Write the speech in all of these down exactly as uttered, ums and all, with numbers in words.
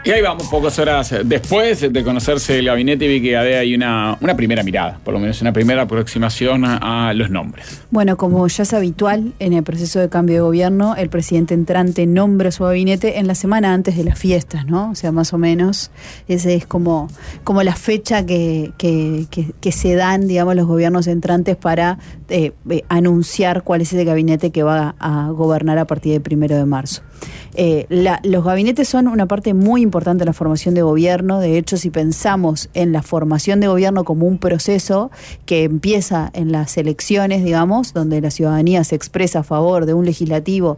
Y ahí vamos, pocas horas después de conocerse el gabinete, vi que hay una, una primera mirada, por lo menos una primera aproximación a, a los nombres. Bueno, como ya es habitual en el proceso de cambio de gobierno, el presidente entrante nombra su gabinete en la semana antes de las fiestas, ¿no? O sea, más o menos, ese es como, como la fecha que, que, que, que se dan, digamos, los gobiernos entrantes para eh, eh, anunciar cuál es ese gabinete que va a, a gobernar a partir del primero de marzo. Eh, la, los gabinetes son una parte muy importante de la formación de gobierno. De hecho, si pensamos en la formación de gobierno como un proceso que empieza en las elecciones, digamos, donde la ciudadanía se expresa a favor de un legislativo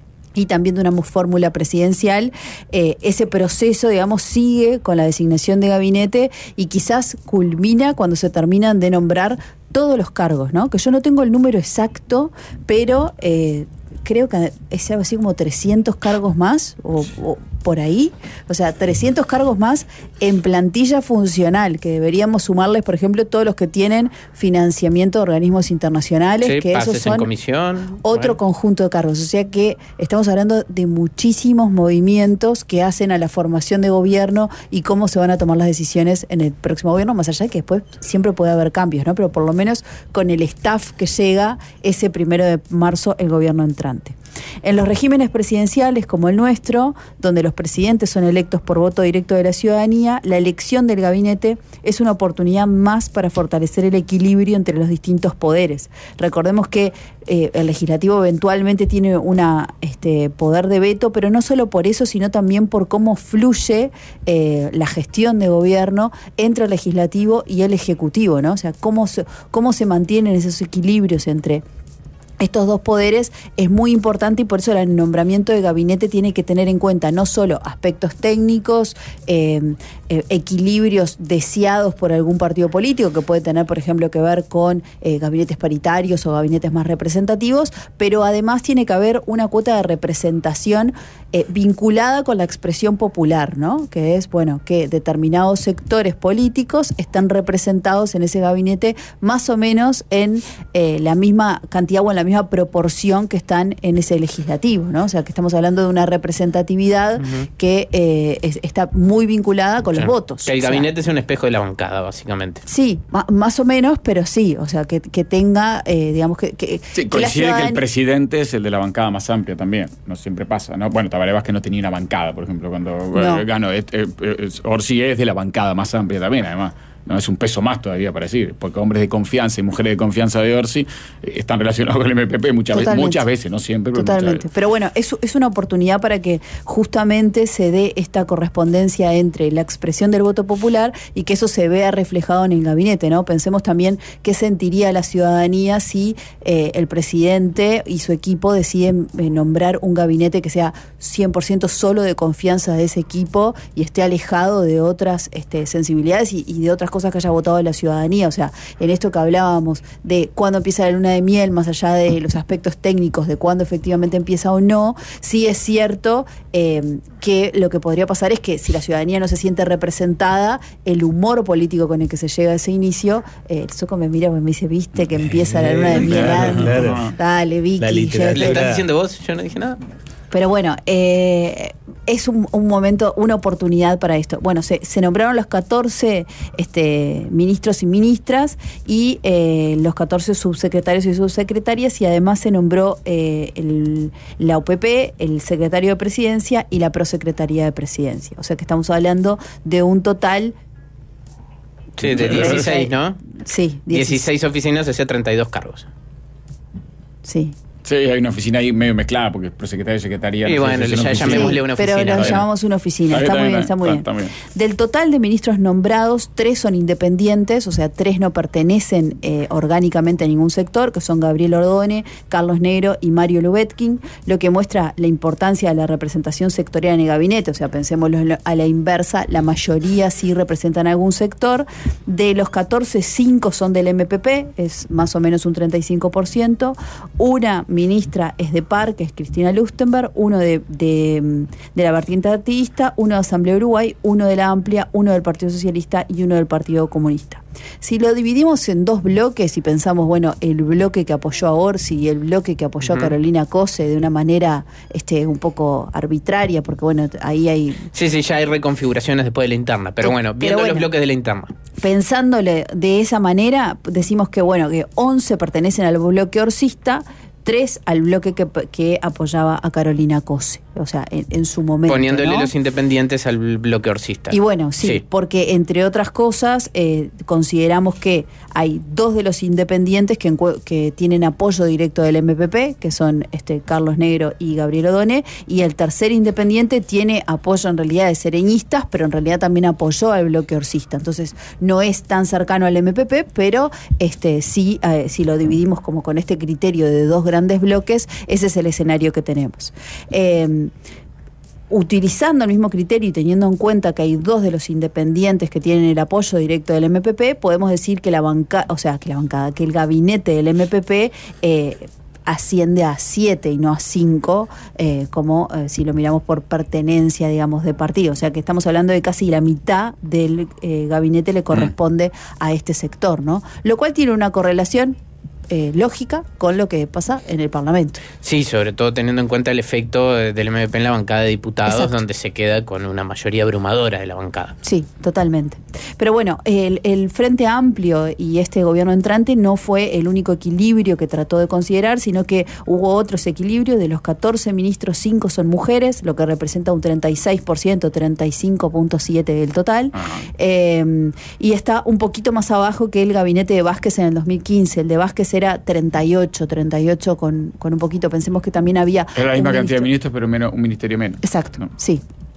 y también de una fórmula presidencial, eh, ese proceso, digamos, sigue con la designación de gabinete y quizás culmina cuando se terminan de nombrar todos los cargos, ¿no? Que yo no tengo el número exacto, pero eh, creo que es algo así como trescientos cargos más, o, o por ahí, o sea, trescientos cargos más en plantilla funcional, que deberíamos sumarles, por ejemplo, todos los que tienen financiamiento de organismos internacionales, sí, que esos son en comisión, otro bueno. conjunto de cargos. O sea que estamos hablando de muchísimos movimientos que hacen a la formación de gobierno y cómo se van a tomar las decisiones en el próximo gobierno, más allá de que después siempre puede haber cambios, ¿no? Pero por lo menos con el staff que llega ese primero de marzo el gobierno entrante. En los regímenes presidenciales como el nuestro, donde los presidentes son electos por voto directo de la ciudadanía, la elección del gabinete es una oportunidad más para fortalecer el equilibrio entre los distintos poderes. Recordemos que eh, el legislativo eventualmente tiene un este, poder de veto, pero no solo por eso, sino también por cómo fluye eh, la gestión de gobierno entre el legislativo y el ejecutivo, ¿no? O sea, cómo se, cómo se mantienen esos equilibrios entre estos dos poderes es muy importante y por eso el nombramiento de gabinete tiene que tener en cuenta no solo aspectos técnicos, eh, eh, equilibrios deseados por algún partido político que puede tener, por ejemplo, que ver con eh, gabinetes paritarios o gabinetes más representativos, pero además tiene que haber una cuota de representación eh, vinculada con la expresión popular, ¿no? Que es, bueno, que determinados sectores políticos están representados en ese gabinete más o menos en eh, la misma cantidad o en la misma proporción que están en ese legislativo, ¿no? O sea, que estamos hablando de una representatividad uh-huh. que eh, es, está muy vinculada con sí. los votos. Que el o sea, gabinete es un espejo de la bancada, básicamente. Sí, ma- más o menos, pero sí, o sea, que, que tenga, eh, digamos, que... que sí, que coincide ciudadan... que el presidente es el de la bancada más amplia también, no siempre pasa, ¿no? Bueno, Tabaré Vázquez no tenía una bancada, por ejemplo, cuando no. ganó. Eh, eh, eh, Orsi es de la bancada más amplia también, además. No, es un peso más todavía para decir, porque hombres de confianza y mujeres de confianza de Orsi eh, están relacionados con el M P P muchas veces, muchas veces, no siempre, pero Totalmente. muchas veces. Pero bueno, es, es una oportunidad para que justamente se dé esta correspondencia entre la expresión del voto popular y que eso se vea reflejado en el gabinete, ¿no? Pensemos también qué sentiría la ciudadanía si eh, el presidente y su equipo deciden eh, nombrar un gabinete que sea cien por ciento solo de confianza de ese equipo y esté alejado de otras este, sensibilidades y, y de otras cosas que haya votado la ciudadanía. O sea, en esto que hablábamos de cuándo empieza la luna de miel, más allá de los aspectos técnicos de cuándo efectivamente empieza o no, sí es cierto eh, que lo que podría pasar es que si la ciudadanía no se siente representada, el humor político con el que se llega a ese inicio, eh, el Soco me mira y me dice, viste que empieza la luna de miel. Claro, claro. Dale, Vicky. ¿Le estás diciendo vos? Yo no dije nada. Pero bueno, eh, es un, un momento, una oportunidad para esto. Bueno, se, se nombraron los catorce este, ministros y ministras y eh, los catorce subsecretarios y subsecretarias, y además se nombró eh, el, la O P P, el secretario de Presidencia y la prosecretaría de Presidencia. O sea que estamos hablando de un total... Sí, de dieciséis, ¿no? Sí, dieciséis, dieciséis oficinas, o sea, treinta y dos cargos. Sí. Sí, hay una oficina ahí medio mezclada, porque prosecretario y secretaría... Y no bueno, sé si ya llamémosle una oficina. Pero lo llamamos una oficina, está, está muy bien, está muy bien. Está, está bien. Del total de ministros nombrados, tres son independientes, o sea, tres no pertenecen eh, orgánicamente a ningún sector, que son Gabriel Ordone, Carlos Negro y Mario Lubetkin, lo que muestra la importancia de la representación sectorial en el gabinete. O sea, pensémoslo a la inversa, la mayoría sí representan algún sector. De los catorce, cinco son del M P P, es más o menos un treinta y cinco por ciento. Una ministra es de P A R, que es Cristina Lustenberg, uno de, de, de la vertiente artista, uno de Asamblea Uruguay, uno de la Amplia, uno del Partido Socialista y uno del Partido Comunista. Si lo dividimos en dos bloques y pensamos, bueno, el bloque que apoyó a Orsi y el bloque que apoyó uh-huh. a Carolina Cose de una manera este, un poco arbitraria, porque bueno, ahí hay... Sí, sí, ya hay reconfiguraciones después de la interna, pero bueno, viendo pero bueno, los bloques de la interna. Pensándole de esa manera, decimos que bueno, que once pertenecen al bloque orsista, tres al bloque que, que apoyaba a Carolina Cose, o sea, en, en su momento. Poniéndole ¿no? los independientes al bloque orsista. Y bueno, sí, sí. porque entre otras cosas, eh, consideramos que hay dos de los independientes que, que tienen apoyo directo del M P P, que son este, Carlos Negro y Gabriel Odone, y el tercer independiente tiene apoyo en realidad de sereñistas, pero en realidad también apoyó al bloque orsista. Entonces, no es tan cercano al M P P, pero este, sí, eh, si lo dividimos como con este criterio de dos grandes bloques, ese es el escenario que tenemos. Eh, utilizando el mismo criterio y teniendo en cuenta que hay dos de los independientes que tienen el apoyo directo del M P P, podemos decir que la banca, o sea, que la bancada, que el gabinete del M P P eh, asciende a siete y no a cinco, eh, como eh, si lo miramos por pertenencia, digamos, de partido. O sea que estamos hablando de casi la mitad del eh, gabinete le corresponde mm. a este sector, ¿no? Lo cual tiene una correlación Eh, lógica con lo que pasa en el Parlamento. Sí, sobre todo teniendo en cuenta el efecto del M P P en la bancada de diputados, Exacto. donde se queda con una mayoría abrumadora de la bancada. Sí, totalmente. Pero bueno, el, el Frente Amplio y este gobierno entrante no fue el único equilibrio que trató de considerar, sino que hubo otros equilibrios. De los catorce ministros, cinco son mujeres, lo que representa un treinta y seis por ciento, treinta y cinco punto siete por ciento del total. Uh-huh. Eh, y está un poquito más abajo que el gabinete de Vázquez en el dos mil quince. El de Vázquez era treinta y ocho, treinta y ocho con, con un poquito, pensemos que también había... Era la misma cantidad de ministros, pero menos, un ministerio menos. Exacto, ¿no? sí.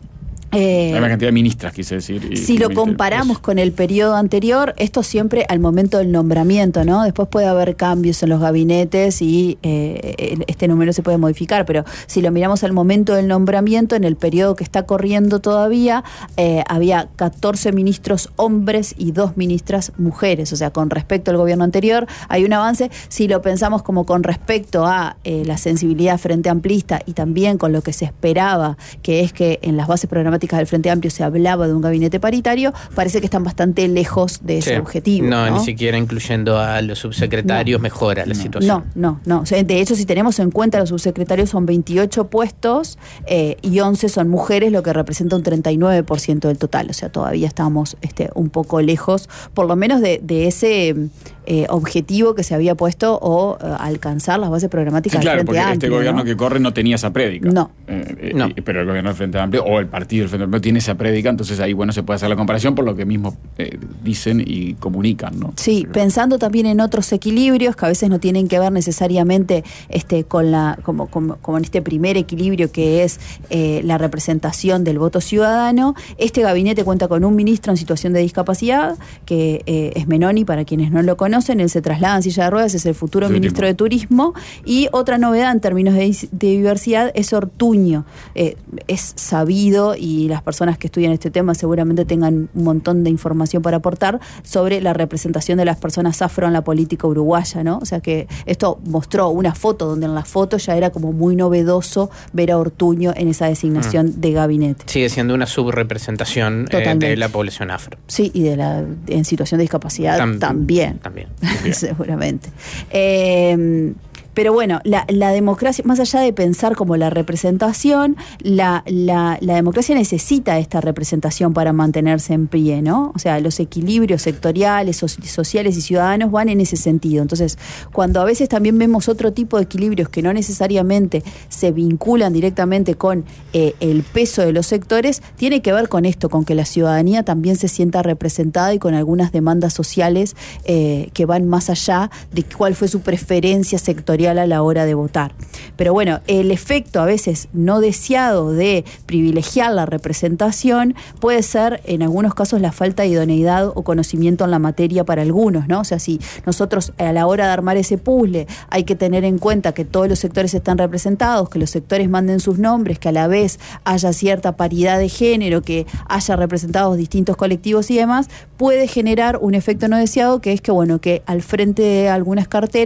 Eh, la misma cantidad de ministras, quise decir. Y, si lo comparamos con el periodo anterior, esto siempre al momento del nombramiento, ¿no? Después puede haber cambios en los gabinetes y eh, este número se puede modificar, pero si lo miramos al momento del nombramiento, en el periodo que está corriendo todavía, eh, había catorce ministros hombres y dos ministras mujeres. O sea, con respecto al gobierno anterior, hay un avance. Si lo pensamos como con respecto a eh, la sensibilidad frente amplista y también con lo que se esperaba, que es que en las bases programáticas del Frente Amplio se hablaba de un gabinete paritario, parece que están bastante lejos de ese sí. objetivo. No, no, ni siquiera incluyendo a los subsecretarios no. mejora la no. situación. No, no, no. O sea, de hecho, si tenemos en cuenta los subsecretarios son veintiocho puestos eh, y once son mujeres, lo que representa un treinta y nueve por ciento del total. O sea, todavía estamos este, un poco lejos, por lo menos de, de ese eh, objetivo que se había puesto o eh, alcanzar las bases programáticas sí, claro, del Frente Amplio. Amplio. Este gobierno ¿no? que corre no tenía esa prédica. No. Eh, no. Eh, pero el gobierno del Frente Amplio o el partido del Frente Amplio tiene esa prédica, entonces ahí bueno se puede hacer la comparación por lo que mismos eh, dicen y comunican, ¿no? Sí, pero... pensando también en otros equilibrios que a veces no tienen que ver necesariamente este con la como, como, como en este primer equilibrio que es eh, la representación del voto ciudadano. Este gabinete cuenta con un ministro en situación de discapacidad que eh, es Menoni, para quienes no lo conocen. Él se traslada en silla de ruedas, es el futuro Turismo. ministro de Turismo. Y otra novedad en términos de, de diversidad es Ortuño. Eh, es sabido y las personas que estudian este tema seguramente tengan un montón de información para aportar sobre la representación de las personas afro en la política uruguaya, ¿no? O sea que esto mostró una foto donde en la foto ya era como muy novedoso ver a Ortuño en esa designación mm. de gabinete. Sigue siendo una subrepresentación eh, de la población afro. Sí, y de la en situación de discapacidad Tam, también. También. Seguramente. Eh, Pero bueno, la, la democracia, más allá de pensar como la representación, la, la, la democracia necesita esta representación para mantenerse en pie, ¿no? O sea, los equilibrios sectoriales, so, sociales y ciudadanos van en ese sentido. Entonces, cuando a veces también vemos otro tipo de equilibrios que no necesariamente se vinculan directamente con eh, el peso de los sectores, tiene que ver con esto, con que la ciudadanía también se sienta representada y con algunas demandas sociales eh, que van más allá de cuál fue su preferencia sectorial a la hora de votar. Pero bueno, el efecto a veces no deseado de privilegiar la representación puede ser en algunos casos la falta de idoneidad o conocimiento en la materia para algunos, ¿no? O sea, si nosotros a la hora de armar ese puzzle hay que tener en cuenta que todos los sectores están representados, que los sectores manden sus nombres, que a la vez haya cierta paridad de género, que haya representados distintos colectivos y demás, puede generar un efecto no deseado que es que, bueno, que al frente de algunas carteras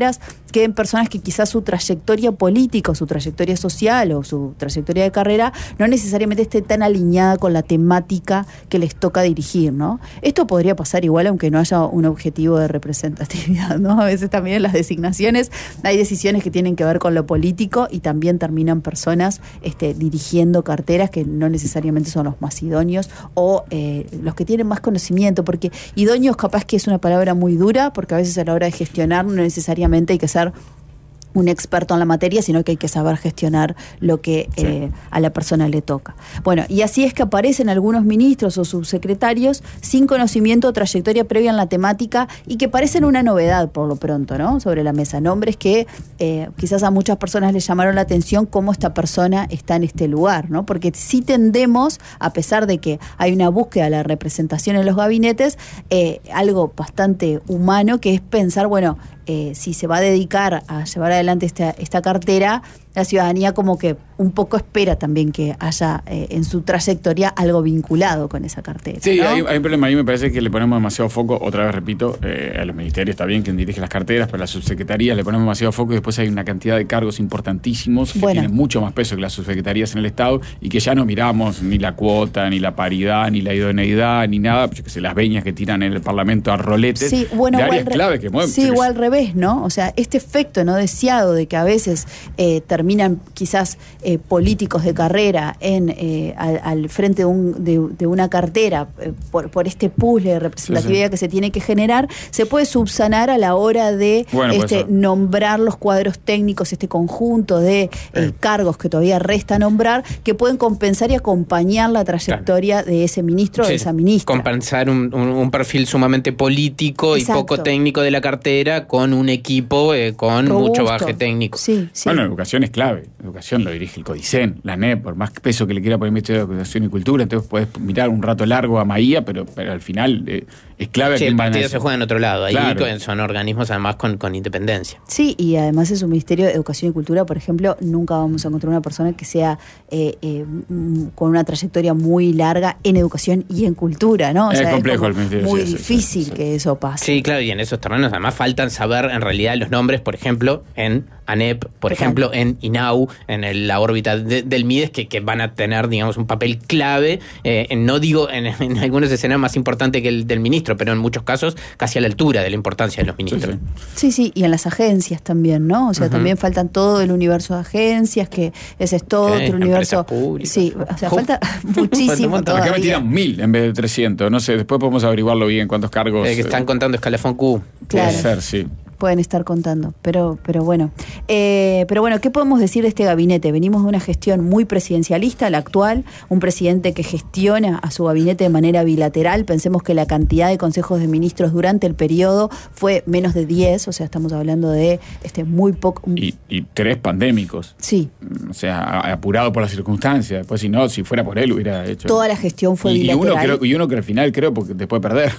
queden personas que quizás su trayectoria política o su trayectoria social o su trayectoria de carrera no necesariamente esté tan alineada con la temática que les toca dirigir, ¿no? Esto podría pasar igual aunque no haya un objetivo de representatividad, ¿no? A veces también en las designaciones hay decisiones que tienen que ver con lo político y también terminan personas este, dirigiendo carteras que no necesariamente son los más idóneos o eh, los que tienen más conocimiento, porque idóneos capaz que es una palabra muy dura, porque a veces a la hora de gestionar no necesariamente hay que ser un experto en la materia, sino que hay que saber gestionar lo que sí. eh, a la persona le toca. Bueno, y así es que aparecen algunos ministros o subsecretarios sin conocimiento o trayectoria previa en la temática y que parecen una novedad por lo pronto, ¿no? Sobre la mesa. Nombres que eh, quizás a muchas personas les llamaron la atención cómo esta persona está en este lugar, ¿no? Porque sí tendemos, a pesar de que hay una búsqueda de la representación en los gabinetes, eh, algo bastante humano que es pensar, bueno, Eh, si se va a dedicar a llevar adelante esta, esta cartera, la ciudadanía como que un poco espera también que haya eh, en su trayectoria algo vinculado con esa cartera. Sí, ¿no? hay, hay un problema. A mí me parece que le ponemos demasiado foco, otra vez repito, eh, a los ministerios está bien quien dirige las carteras, pero a las subsecretarías le ponemos demasiado foco y después hay una cantidad de cargos importantísimos que bueno. tienen mucho más peso que las subsecretarías en el Estado y que ya no miramos ni la cuota, ni la paridad, ni la idoneidad, ni nada, porque que se las veñas que tiran en el Parlamento a roletes sí, bueno, de áreas re- clave que mueven. Sí, igual al revés, ¿no? O sea, este efecto no deseado de que a veces eh, terminan quizás eh, políticos de carrera en eh, al, al frente de, un, de, de una cartera eh, por, por este puzzle de representatividad sí, sí. que se tiene que generar, se puede subsanar a la hora de bueno, este, nombrar los cuadros técnicos, este conjunto de eh, eh. cargos que todavía resta nombrar, que pueden compensar y acompañar la trayectoria claro. de ese ministro sí, o de esa ministra. Compensar un, un, un perfil sumamente político Exacto. y poco técnico de la cartera con un equipo eh, con Robusto. mucho baje técnico. Sí, sí. Bueno, la educación es clave. La educación lo dirige el CODICEN, la N E P, por más peso que le quiera poner el Ministerio de Educación y Cultura, entonces puedes mirar un rato largo a Maía, pero, pero al final eh, es clave. Sí, el partido se juega en otro lado, ahí claro. son organismos además con, con independencia. Sí, y además es un Ministerio de Educación y Cultura, por ejemplo, nunca vamos a encontrar una persona que sea eh, eh, con una trayectoria muy larga en educación y en cultura, ¿no? O es sea, complejo es el Ministerio. muy sí, difícil sí, sí. que eso pase. Sí, claro, y en esos terrenos además faltan saber en realidad los nombres, por ejemplo, en A N E P, por Exacto. ejemplo, en INAU, en el, la órbita de, del MIDES, que, que van a tener, digamos, un papel clave, eh, en, no digo en, en algunos escenarios más importante que el del ministro, pero en muchos casos casi a la altura de la importancia de los ministros. Sí, sí, sí y en las agencias también, ¿no? O sea, uh-huh. también faltan todo el universo de agencias, que ese es todo sí, otro universo. Públicas. Sí, o sea, falta muchísimo todavía. ¿Por qué me tiran mil en vez de trescientos? No sé, después podemos averiguarlo bien cuántos cargos. Eh, que están contando escalafón Q. Claro. Puede ser, sí. Pueden estar contando, pero pero bueno. Eh, pero bueno, ¿qué podemos decir de este gabinete? Venimos de una gestión muy presidencialista, la actual, un presidente que gestiona a su gabinete de manera bilateral. Pensemos que la cantidad de consejos de ministros durante el periodo fue menos de diez, o sea, estamos hablando de este muy poco... Y, y tres pandémicos. Sí. O sea, apurado por las circunstancias. Después, si no, si fuera por él, hubiera hecho... Toda la gestión fue y, bilateral. Y uno, creo, y uno que al final, creo, porque después de perder...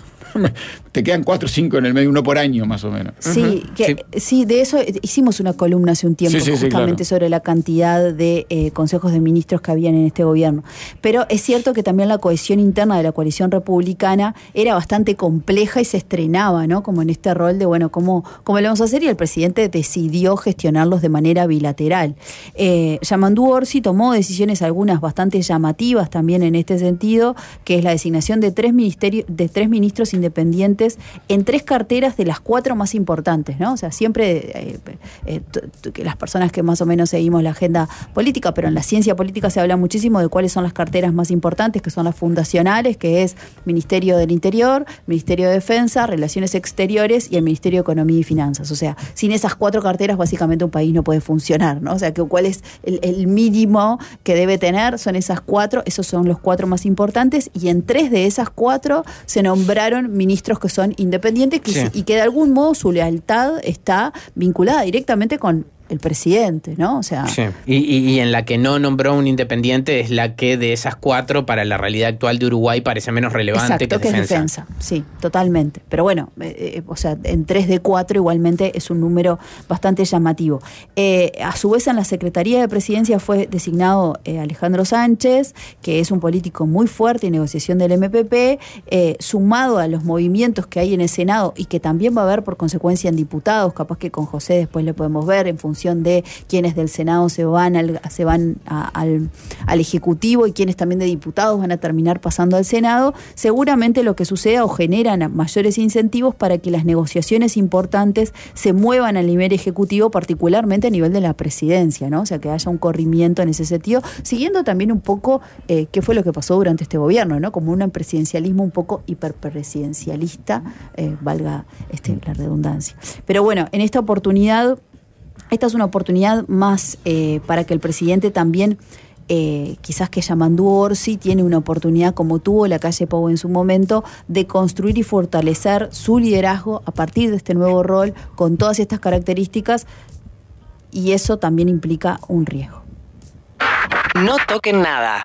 Te quedan cuatro o cinco en el medio, uno por año más o menos. Sí, uh-huh. que, sí. sí, de eso hicimos una columna hace un tiempo sí, sí, justamente sí, claro. sobre la cantidad de eh, consejos de ministros que habían en este gobierno. Pero es cierto que también la cohesión interna de la coalición republicana era bastante compleja y se estrenaba, ¿no? Como en este rol de, bueno, ¿cómo, cómo lo vamos a hacer? Y el presidente decidió gestionarlos de manera bilateral. Eh, Yamandú Orsi tomó decisiones algunas bastante llamativas también en este sentido, que es la designación de tres ministerios, de tres ministros independientes en tres carteras de las cuatro más importantes, ¿no? O sea, siempre eh, eh, t- t- las personas que más o menos seguimos la agenda política, pero en la ciencia política se habla muchísimo de cuáles son las carteras más importantes, que son las fundacionales, que es Ministerio del Interior, Ministerio de Defensa, Relaciones Exteriores y el Ministerio de Economía y Finanzas. O sea, sin esas cuatro carteras básicamente un país no puede funcionar, ¿no? O sea, que cuál es el, el mínimo que debe tener, son esas cuatro, esos son los cuatro más importantes, y en tres de esas cuatro se nombraron ministros que son independientes que, sí. y que de algún modo su lealtad está vinculada directamente con el presidente, ¿no? O sea... Sí. Y, y, y en la que no nombró un independiente es la que de esas cuatro para la realidad actual de Uruguay parece menos relevante. Exacto, que, que defensa. es defensa. Sí, totalmente. Pero bueno, eh, eh, o sea, en tres de cuatro igualmente es un número bastante llamativo. Eh, a su vez en la Secretaría de Presidencia fue designado eh, Alejandro Sánchez, que es un político muy fuerte en negociación del M P P, eh, sumado a los movimientos que hay en el Senado y que también va a haber por consecuencia en diputados, capaz que con José después le podemos ver en función de quienes del Senado se van al, se van a, al, al Ejecutivo y quienes también de diputados van a terminar pasando al Senado, seguramente lo que suceda o generan mayores incentivos para que las negociaciones importantes se muevan al nivel ejecutivo, particularmente a nivel de la presidencia, ¿no? O sea, que haya un corrimiento en ese sentido, siguiendo también un poco eh, qué fue lo que pasó durante este gobierno, ¿no? Como un presidencialismo un poco hiperpresidencialista, eh, valga este, la redundancia. Pero bueno, en esta oportunidad Esta es una oportunidad más eh, para que el presidente también, eh, quizás que Yamandu Orsi tiene una oportunidad, como tuvo la calle Pou en su momento, de construir y fortalecer su liderazgo a partir de este nuevo rol, con todas estas características, y eso también implica un riesgo. No toquen nada.